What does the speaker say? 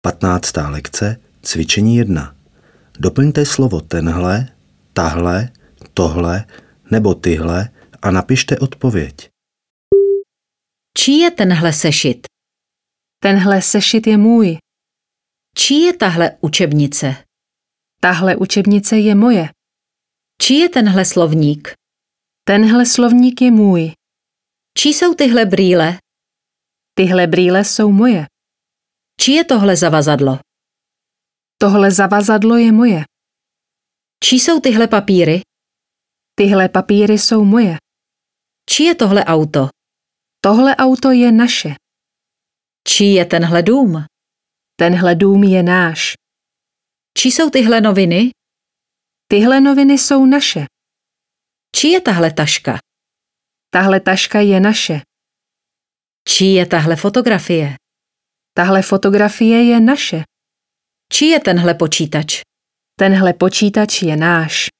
15. lekce, cvičení 1. Doplňte slovo tenhle, tahle, tohle nebo tyhle a napište odpověď. Čí je tenhle sešit? Tenhle sešit je můj. Čí je tahle učebnice? Tahle učebnice je moje. Čí je tenhle slovník? Tenhle slovník je můj. Čí jsou tyhle brýle? Tyhle brýle jsou moje. Čí je tohle zavazadlo? Tohle zavazadlo je moje. Čí jsou tyhle papíry? Tyhle papíry jsou moje. Čí je tohle auto? Tohle auto je naše. Čí je tenhle dům? Tenhle dům je náš. Čí jsou tyhle noviny? Tyhle noviny jsou naše. Čí je tahle taška? Tahle taška je naše. Čí je tahle fotografie? Tahle fotografie je naše. Čí je tenhle počítač? Tenhle počítač je náš.